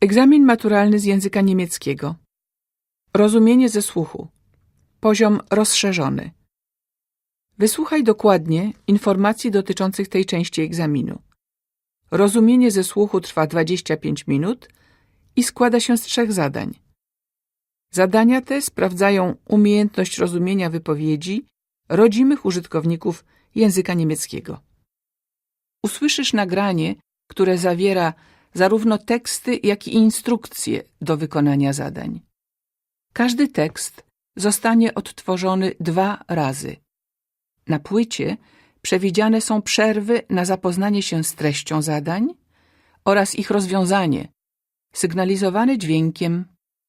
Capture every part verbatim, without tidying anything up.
Egzamin maturalny z języka niemieckiego. Rozumienie ze słuchu. Poziom rozszerzony. Wysłuchaj dokładnie informacji dotyczących tej części egzaminu. Rozumienie ze słuchu trwa dwadzieścia pięć minut i składa się z trzech zadań. Zadania te sprawdzają umiejętność rozumienia wypowiedzi rodzimych użytkowników języka niemieckiego. Usłyszysz nagranie, które zawiera zarówno teksty, jak i instrukcje do wykonania zadań. Każdy tekst zostanie odtworzony dwa razy. Na płycie przewidziane są przerwy na zapoznanie się z treścią zadań oraz ich rozwiązanie, sygnalizowane dźwiękiem.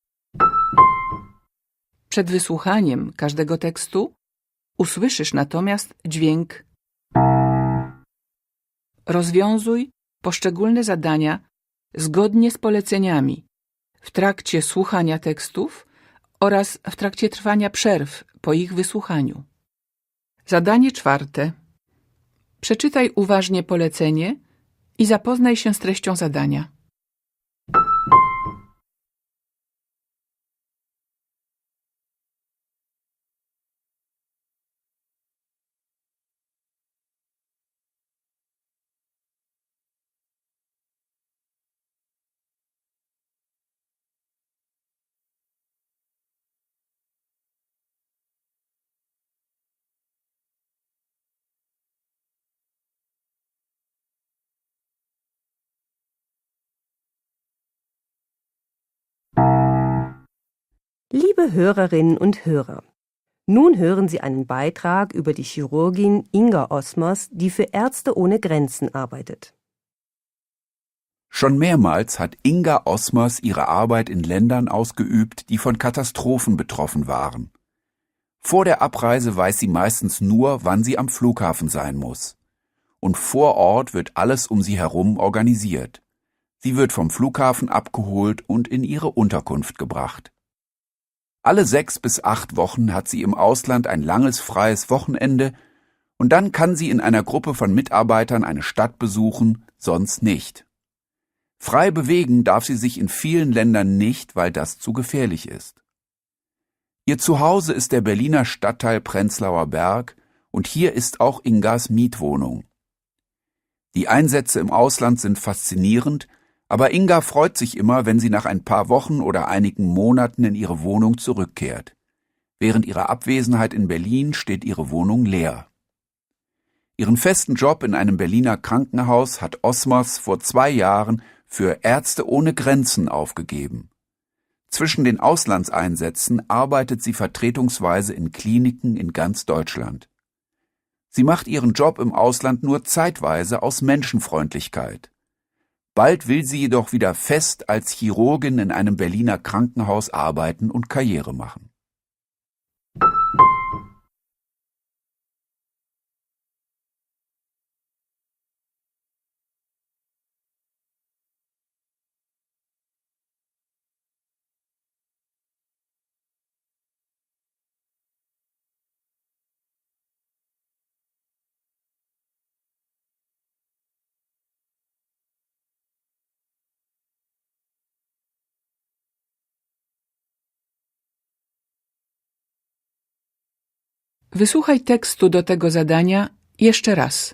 Przed wysłuchaniem każdego tekstu usłyszysz natomiast dźwięk. Rozwiązuj poszczególne zadania zgodnie z poleceniami w trakcie słuchania tekstów oraz w trakcie trwania przerw po ich wysłuchaniu. Zadanie czwarte. Przeczytaj uważnie polecenie i zapoznaj się z treścią zadania. Liebe Hörerinnen und Hörer, nun hören Sie einen Beitrag über die Chirurgin Inga Osmers, die für Ärzte ohne Grenzen arbeitet. Schon mehrmals hat Inga Osmers ihre Arbeit in Ländern ausgeübt, die von Katastrophen betroffen waren. Vor der Abreise weiß sie meistens nur, wann sie am Flughafen sein muss. Und vor Ort wird alles um sie herum organisiert. Sie wird vom Flughafen abgeholt und in ihre Unterkunft gebracht. Alle sechs bis acht Wochen hat sie im Ausland ein langes freies Wochenende und dann kann sie in einer Gruppe von Mitarbeitern eine Stadt besuchen, sonst nicht. Frei bewegen darf sie sich in vielen Ländern nicht, weil das zu gefährlich ist. Ihr Zuhause ist der Berliner Stadtteil Prenzlauer Berg und hier ist auch Ingas Mietwohnung. Die Einsätze im Ausland sind faszinierend, aber Inga freut sich immer, wenn sie nach ein paar Wochen oder einigen Monaten in ihre Wohnung zurückkehrt. Während ihrer Abwesenheit in Berlin steht ihre Wohnung leer. Ihren festen Job in einem Berliner Krankenhaus hat Osmers vor zwei Jahren für Ärzte ohne Grenzen aufgegeben. Zwischen den Auslandseinsätzen arbeitet sie vertretungsweise in Kliniken in ganz Deutschland. Sie macht ihren Job im Ausland nur zeitweise aus Menschenfreundlichkeit. Bald will sie jedoch wieder fest als Chirurgin in einem Berliner Krankenhaus arbeiten und Karriere machen. Wysłuchaj tekstu do tego zadania jeszcze raz.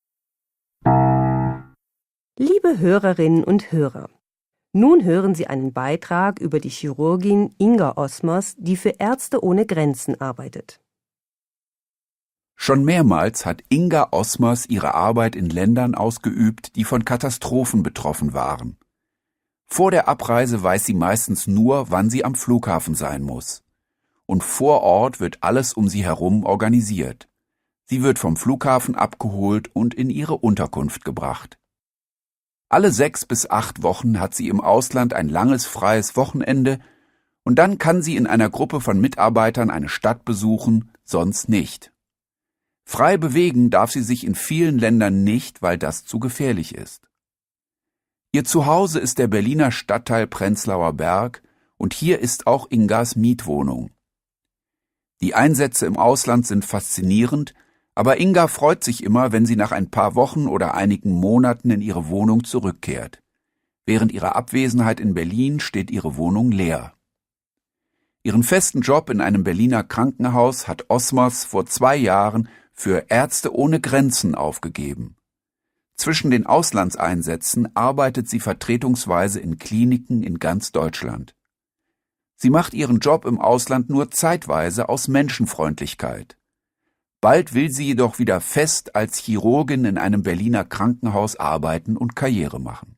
Liebe Hörerinnen und Hörer, nun hören Sie einen Beitrag über die Chirurgin Inga Osmers, die für Ärzte ohne Grenzen arbeitet. Schon mehrmals hat Inga Osmers ihre Arbeit in Ländern ausgeübt, die von Katastrophen betroffen waren. Vor der Abreise weiß sie meistens nur, wann sie am Flughafen sein muss. Und vor Ort wird alles um sie herum organisiert. Sie wird vom Flughafen abgeholt und in ihre Unterkunft gebracht. Alle sechs bis acht Wochen hat sie im Ausland ein langes freies Wochenende und dann kann sie in einer Gruppe von Mitarbeitern eine Stadt besuchen, sonst nicht. Frei bewegen darf sie sich in vielen Ländern nicht, weil das zu gefährlich ist. Ihr Zuhause ist der Berliner Stadtteil Prenzlauer Berg und hier ist auch Ingas Mietwohnung. Die Einsätze im Ausland sind faszinierend, aber Inga freut sich immer, wenn sie nach ein paar Wochen oder einigen Monaten in ihre Wohnung zurückkehrt. Während ihrer Abwesenheit in Berlin steht ihre Wohnung leer. Ihren festen Job in einem Berliner Krankenhaus hat Osmers vor zwei Jahren für Ärzte ohne Grenzen aufgegeben. Zwischen den Auslandseinsätzen arbeitet sie vertretungsweise in Kliniken in ganz Deutschland. Sie macht ihren Job im Ausland nur zeitweise aus Menschenfreundlichkeit. Bald will sie jedoch wieder fest als Chirurgin in einem Berliner Krankenhaus arbeiten und Karriere machen.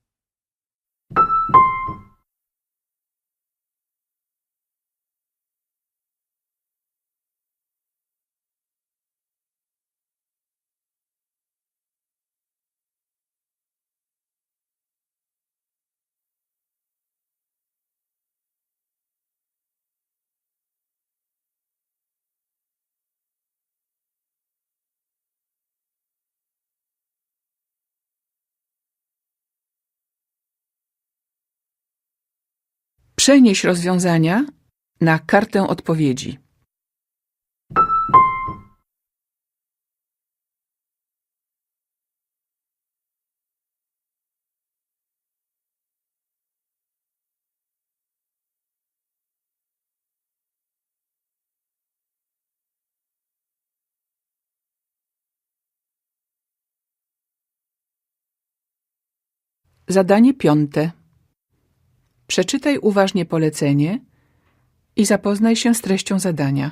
Przenieś rozwiązania na kartę odpowiedzi. Zadanie piąte. Przeczytaj uważnie polecenie i zapoznaj się z treścią zadania.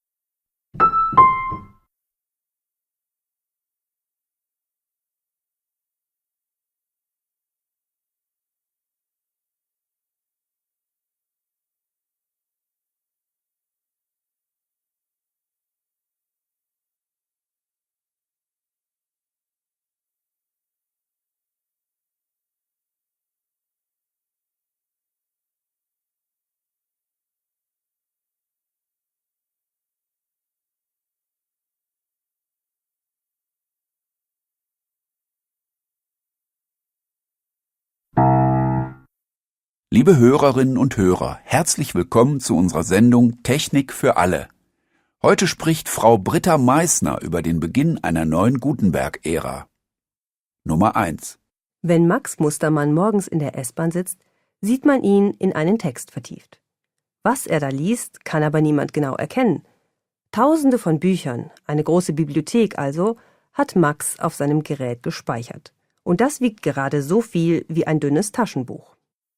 Liebe Hörerinnen und Hörer, herzlich willkommen zu unserer Sendung Technik für alle. Heute spricht Frau Britta Meissner über den Beginn einer neuen Gutenberg-Ära. Nummer eins. Wenn Max Mustermann morgens in der S-Bahn sitzt, sieht man ihn in einen Text vertieft. Was er da liest, kann aber niemand genau erkennen. Tausende von Büchern, eine große Bibliothek also, hat Max auf seinem Gerät gespeichert. Und das wiegt gerade so viel wie ein dünnes Taschenbuch.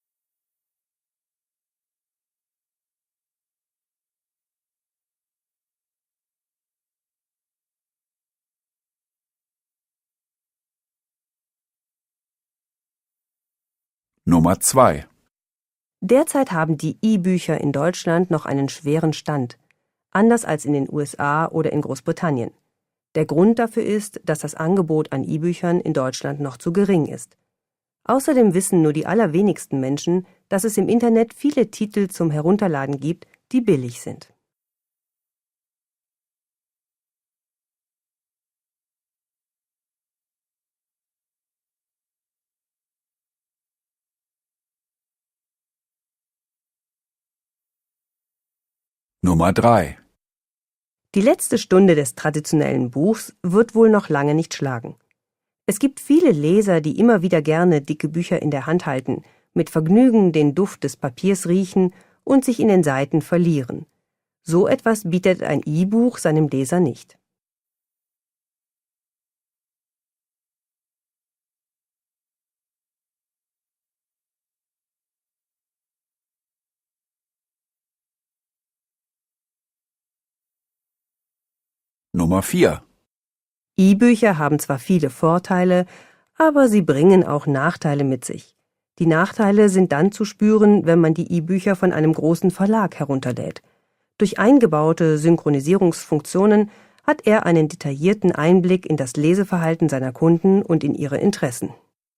Nummer zwei. Derzeit haben die E-Bücher in Deutschland noch einen schweren Stand, anders als in den U S A oder in Großbritannien. Der Grund dafür ist, dass das Angebot an E-Büchern in Deutschland noch zu gering ist. Außerdem wissen nur die allerwenigsten Menschen, dass es im Internet viele Titel zum Herunterladen gibt, die billig sind. Nummer drei. Die letzte Stunde des traditionellen Buchs wird wohl noch lange nicht schlagen. Es gibt viele Leser, die immer wieder gerne dicke Bücher in der Hand halten, mit Vergnügen den Duft des Papiers riechen und sich in den Seiten verlieren. So etwas bietet ein E-Buch seinem Leser nicht. Nummer vier. E-Bücher haben zwar viele Vorteile, aber sie bringen auch Nachteile mit sich. Die Nachteile sind dann zu spüren, wenn man die E-Bücher von einem großen Verlag herunterlädt. Durch eingebaute Synchronisierungsfunktionen hat er einen detaillierten Einblick in das Leseverhalten seiner Kunden und in ihre Interessen.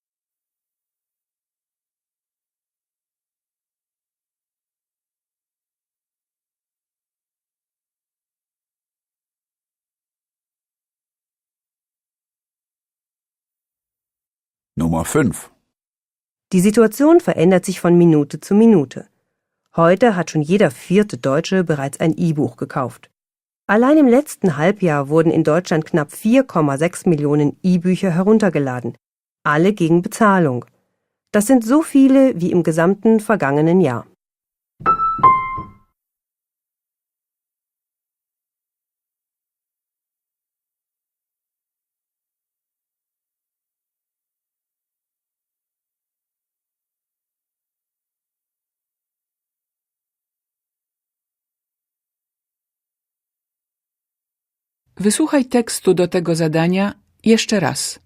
Nummer fünf. Die Situation verändert sich von Minute zu Minute. Heute hat schon jeder vierte Deutsche bereits ein E-Buch gekauft. Allein im letzten Halbjahr wurden in Deutschland knapp vier Komma sechs Millionen E-Bücher heruntergeladen, alle gegen Bezahlung. Das sind so viele wie im gesamten vergangenen Jahr. Wysłuchaj tekstu do tego zadania jeszcze raz.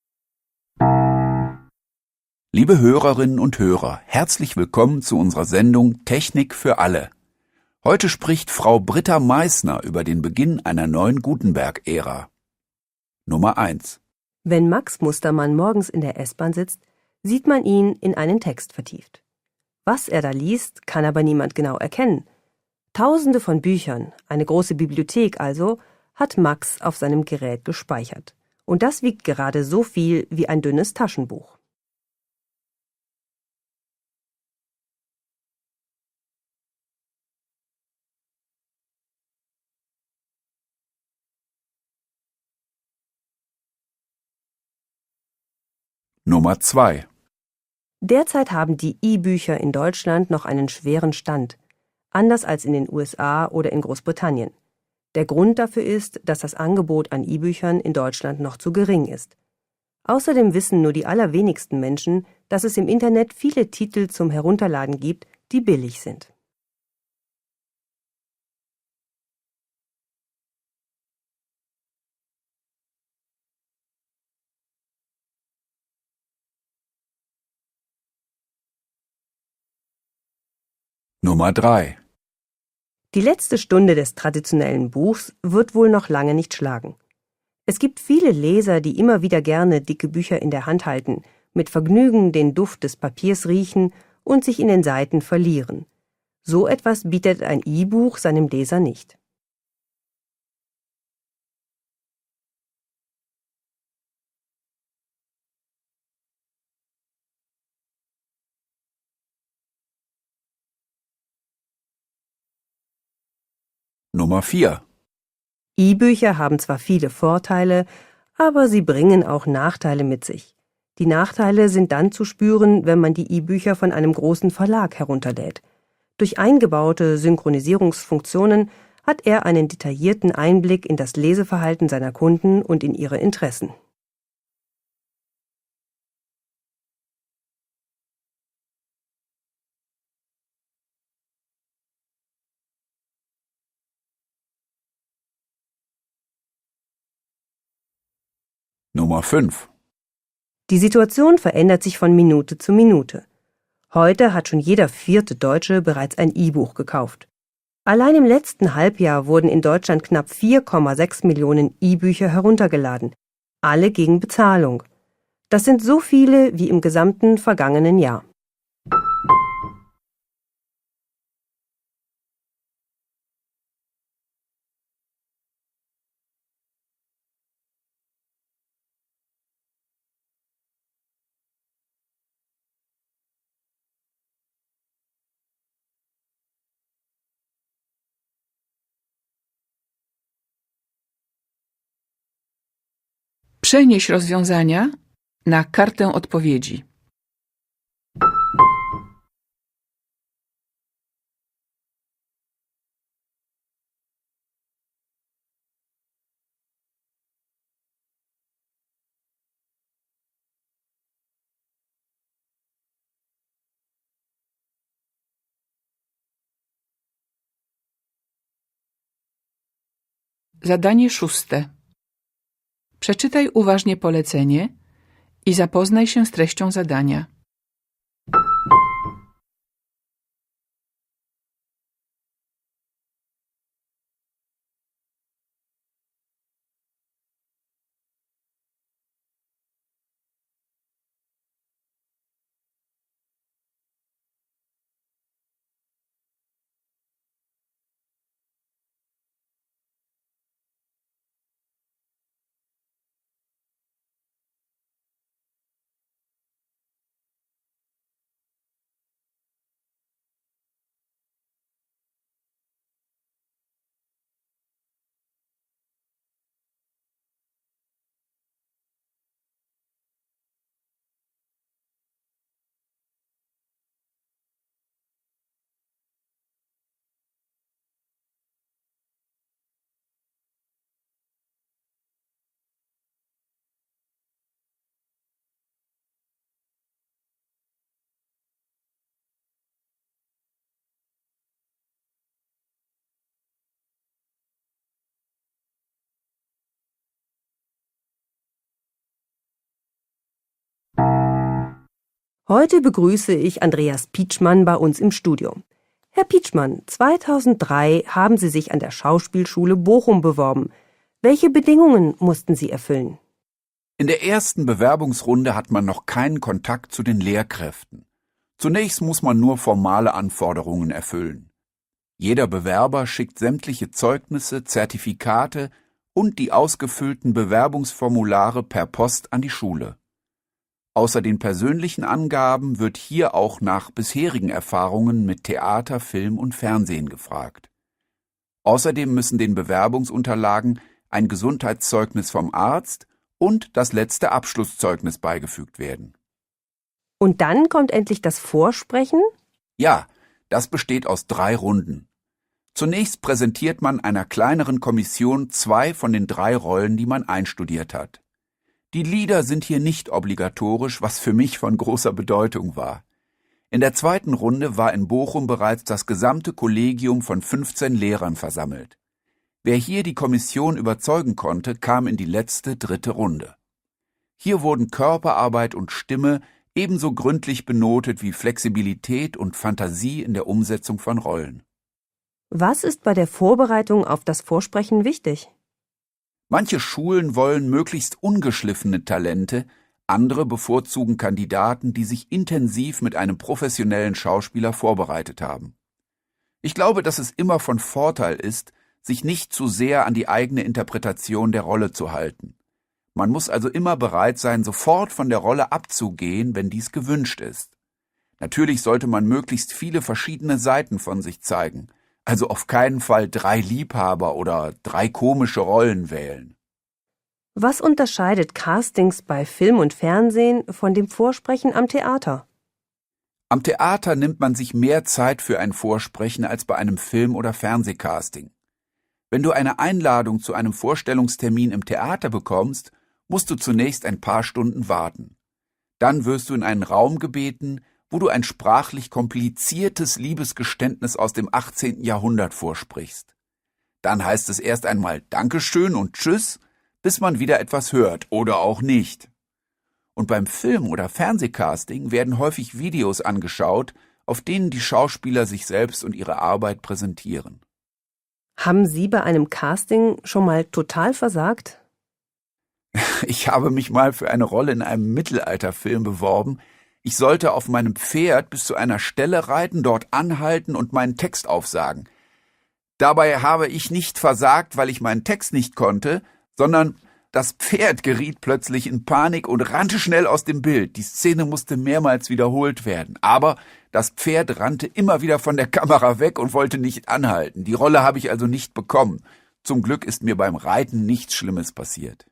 Liebe Hörerinnen und Hörer, herzlich willkommen zu unserer Sendung Technik für alle. Heute spricht Frau Britta Meissner über den Beginn einer neuen Gutenberg-Ära. Nummer eins. Wenn Max Mustermann morgens in der S-Bahn sitzt, sieht man ihn in einen Text vertieft. Was er da liest, kann aber niemand genau erkennen. Tausende von Büchern, eine große Bibliothek also, hat Max auf seinem Gerät gespeichert. Und das wiegt gerade so viel wie ein dünnes Taschenbuch. Nummer zwei. Derzeit haben die E-Bücher in Deutschland noch einen schweren Stand, anders als in den U S A oder in Großbritannien. Der Grund dafür ist, dass das Angebot an E-Büchern in Deutschland noch zu gering ist. Außerdem wissen nur die allerwenigsten Menschen, dass es im Internet viele Titel zum Herunterladen gibt, die billig sind. Nummer drei. Die letzte Stunde des traditionellen Buchs wird wohl noch lange nicht schlagen. Es gibt viele Leser, die immer wieder gerne dicke Bücher in der Hand halten, mit Vergnügen den Duft des Papiers riechen und sich in den Seiten verlieren. So etwas bietet ein E-Buch seinem Leser nicht. Nummer vier. E-Bücher haben zwar viele Vorteile, aber sie bringen auch Nachteile mit sich. Die Nachteile sind dann zu spüren, wenn man die E-Bücher von einem großen Verlag herunterlädt. Durch eingebaute Synchronisierungsfunktionen hat er einen detaillierten Einblick in das Leseverhalten seiner Kunden und in ihre Interessen. Nummer fünf. Die Situation verändert sich von Minute zu Minute. Heute hat schon jeder vierte Deutsche bereits ein E-Buch gekauft. Allein im letzten Halbjahr wurden in Deutschland knapp vier Komma sechs Millionen E-Bücher heruntergeladen, alle gegen Bezahlung. Das sind so viele wie im gesamten vergangenen Jahr. Przenieś rozwiązania na kartę odpowiedzi. Zadanie szóste. Przeczytaj uważnie polecenie i zapoznaj się z treścią zadania. Heute begrüße ich Andreas Pietschmann bei uns im Studio. Herr Pietschmann, zweitausenddrei haben Sie sich an der Schauspielschule Bochum beworben. Welche Bedingungen mussten Sie erfüllen? In der ersten Bewerbungsrunde hat man noch keinen Kontakt zu den Lehrkräften. Zunächst muss man nur formale Anforderungen erfüllen. Jeder Bewerber schickt sämtliche Zeugnisse, Zertifikate und die ausgefüllten Bewerbungsformulare per Post an die Schule. Außer den persönlichen Angaben wird hier auch nach bisherigen Erfahrungen mit Theater, Film und Fernsehen gefragt. Außerdem müssen den Bewerbungsunterlagen ein Gesundheitszeugnis vom Arzt und das letzte Abschlusszeugnis beigefügt werden. Und dann kommt endlich das Vorsprechen? Ja, das besteht aus drei Runden. Zunächst präsentiert man einer kleineren Kommission zwei von den drei Rollen, die man einstudiert hat. Die Lieder sind hier nicht obligatorisch, was für mich von großer Bedeutung war. In der zweiten Runde war in Bochum bereits das gesamte Kollegium von fünfzehn Lehrern versammelt. Wer hier die Kommission überzeugen konnte, kam in die letzte, dritte Runde. Hier wurden Körperarbeit und Stimme ebenso gründlich benotet wie Flexibilität und Fantasie in der Umsetzung von Rollen. Was ist bei der Vorbereitung auf das Vorsprechen wichtig? Manche Schulen wollen möglichst ungeschliffene Talente, andere bevorzugen Kandidaten, die sich intensiv mit einem professionellen Schauspieler vorbereitet haben. Ich glaube, dass es immer von Vorteil ist, sich nicht zu sehr an die eigene Interpretation der Rolle zu halten. Man muss also immer bereit sein, sofort von der Rolle abzugehen, wenn dies gewünscht ist. Natürlich sollte man möglichst viele verschiedene Seiten von sich zeigen, also auf keinen Fall drei Liebhaber oder drei komische Rollen wählen. Was unterscheidet Castings bei Film und Fernsehen von dem Vorsprechen am Theater? Am Theater nimmt man sich mehr Zeit für ein Vorsprechen als bei einem Film- oder Fernsehcasting. Wenn du eine Einladung zu einem Vorstellungstermin im Theater bekommst, musst du zunächst ein paar Stunden warten. Dann wirst du in einen Raum gebeten, wo du ein sprachlich kompliziertes Liebesgeständnis aus dem achtzehnten Jahrhundert vorsprichst. Dann heißt es erst einmal Dankeschön und Tschüss, bis man wieder etwas hört oder auch nicht. Und beim Film- oder Fernsehcasting werden häufig Videos angeschaut, auf denen die Schauspieler sich selbst und ihre Arbeit präsentieren. Haben Sie bei einem Casting schon mal total versagt? Ich habe mich mal für eine Rolle in einem Mittelalterfilm beworben. Ich sollte auf meinem Pferd bis zu einer Stelle reiten, dort anhalten und meinen Text aufsagen. Dabei habe ich nicht versagt, weil ich meinen Text nicht konnte, sondern das Pferd geriet plötzlich in Panik und rannte schnell aus dem Bild. Die Szene musste mehrmals wiederholt werden. Aber das Pferd rannte immer wieder von der Kamera weg und wollte nicht anhalten. Die Rolle habe ich also nicht bekommen. Zum Glück ist mir beim Reiten nichts Schlimmes passiert.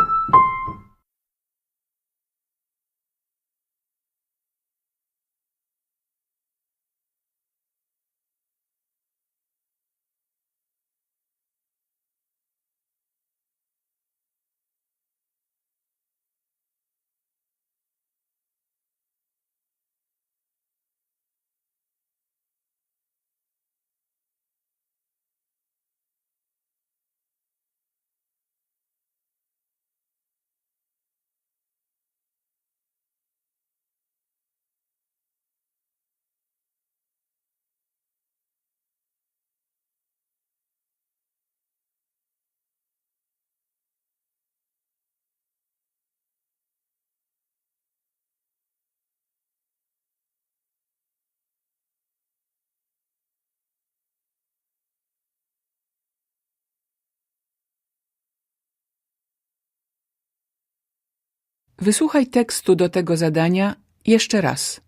Wysłuchaj tekstu do tego zadania jeszcze raz.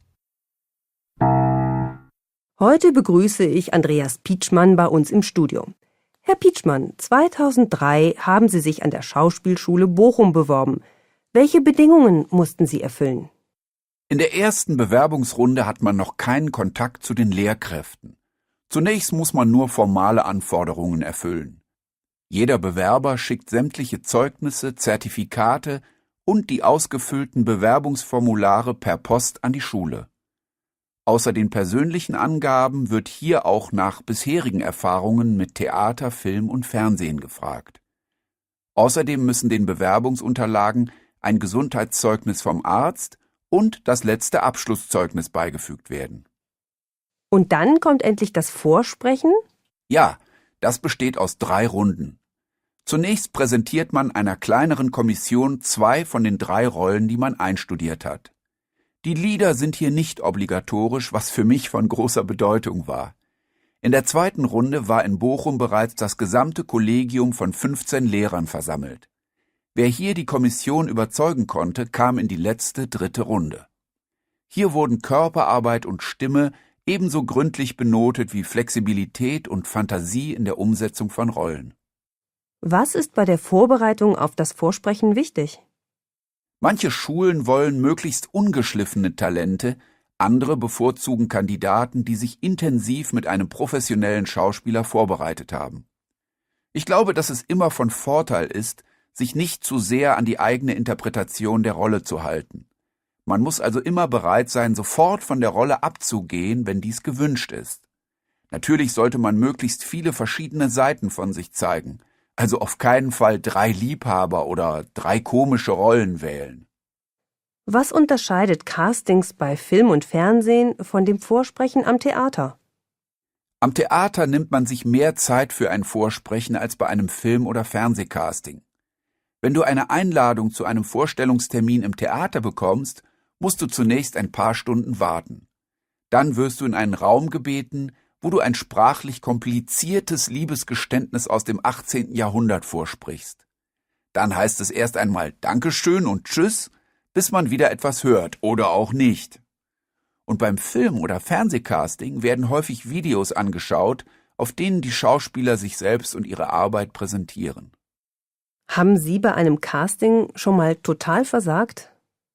Heute begrüße ich Andreas Pietschmann bei uns im Studio. Herr Pietschmann, zweitausenddrei haben Sie sich an der Schauspielschule Bochum beworben. Welche Bedingungen mussten Sie erfüllen? In der ersten Bewerbungsrunde hat man noch keinen Kontakt zu den Lehrkräften. Zunächst muss man nur formale Anforderungen erfüllen. Jeder Bewerber schickt sämtliche Zeugnisse, Zertifikate und die ausgefüllten Bewerbungsformulare per Post an die Schule. Außer den persönlichen Angaben wird hier auch nach bisherigen Erfahrungen mit Theater, Film und Fernsehen gefragt. Außerdem müssen den Bewerbungsunterlagen ein Gesundheitszeugnis vom Arzt und das letzte Abschlusszeugnis beigefügt werden. Und dann kommt endlich das Vorsprechen? Ja, das besteht aus drei Runden. Zunächst präsentiert man einer kleineren Kommission zwei von den drei Rollen, die man einstudiert hat. Die Lieder sind hier nicht obligatorisch, was für mich von großer Bedeutung war. In der zweiten Runde war in Bochum bereits das gesamte Kollegium von fünfzehn Lehrern versammelt. Wer hier die Kommission überzeugen konnte, kam in die letzte, dritte Runde. Hier wurden Körperarbeit und Stimme ebenso gründlich benotet wie Flexibilität und Fantasie in der Umsetzung von Rollen. Was ist bei der Vorbereitung auf das Vorsprechen wichtig? Manche Schulen wollen möglichst ungeschliffene Talente, andere bevorzugen Kandidaten, die sich intensiv mit einem professionellen Schauspieler vorbereitet haben. Ich glaube, dass es immer von Vorteil ist, sich nicht zu sehr an die eigene Interpretation der Rolle zu halten. Man muss also immer bereit sein, sofort von der Rolle abzugehen, wenn dies gewünscht ist. Natürlich sollte man möglichst viele verschiedene Seiten von sich zeigen, also auf keinen Fall drei Liebhaber oder drei komische Rollen wählen. Was unterscheidet Castings bei Film und Fernsehen von dem Vorsprechen am Theater? Am Theater nimmt man sich mehr Zeit für ein Vorsprechen als bei einem Film- oder Fernsehcasting. Wenn du eine Einladung zu einem Vorstellungstermin im Theater bekommst, musst du zunächst ein paar Stunden warten. Dann wirst du in einen Raum gebeten, wo du ein sprachlich kompliziertes Liebesgeständnis aus dem achtzehnten Jahrhundert vorsprichst. Dann heißt es erst einmal Dankeschön und Tschüss, bis man wieder etwas hört oder auch nicht. Und beim Film- oder Fernsehcasting werden häufig Videos angeschaut, auf denen die Schauspieler sich selbst und ihre Arbeit präsentieren. Haben Sie bei einem Casting schon mal total versagt?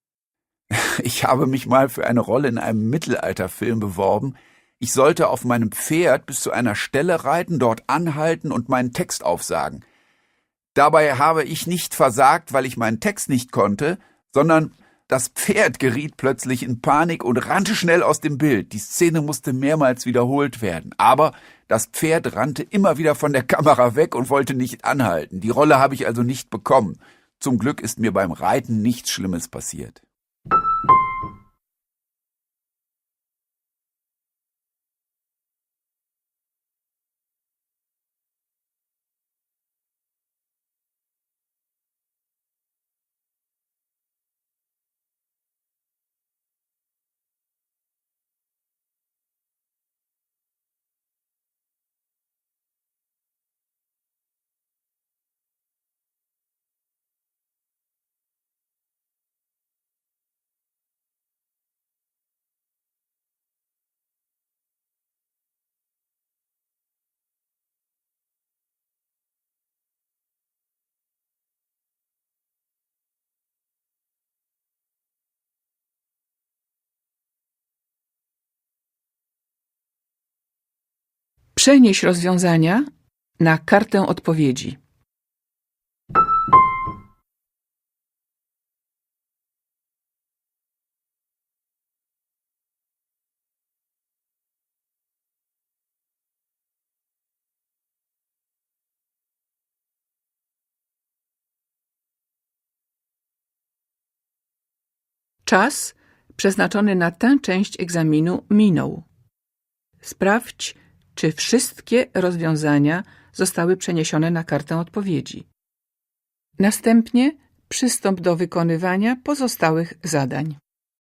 Ich habe mich mal für eine Rolle in einem Mittelalterfilm beworben. Ich sollte auf meinem Pferd bis zu einer Stelle reiten, dort anhalten und meinen Text aufsagen. Dabei habe ich nicht versagt, weil ich meinen Text nicht konnte, sondern das Pferd geriet plötzlich in Panik und rannte schnell aus dem Bild. Die Szene musste mehrmals wiederholt werden. Aber das Pferd rannte immer wieder von der Kamera weg und wollte nicht anhalten. Die Rolle habe ich also nicht bekommen. Zum Glück ist mir beim Reiten nichts Schlimmes passiert. Przenieś rozwiązania na kartę odpowiedzi. Czas przeznaczony na tę część egzaminu minął. Sprawdź, czy wszystkie rozwiązania zostały przeniesione na kartę odpowiedzi. Następnie przystąp do wykonywania pozostałych zadań.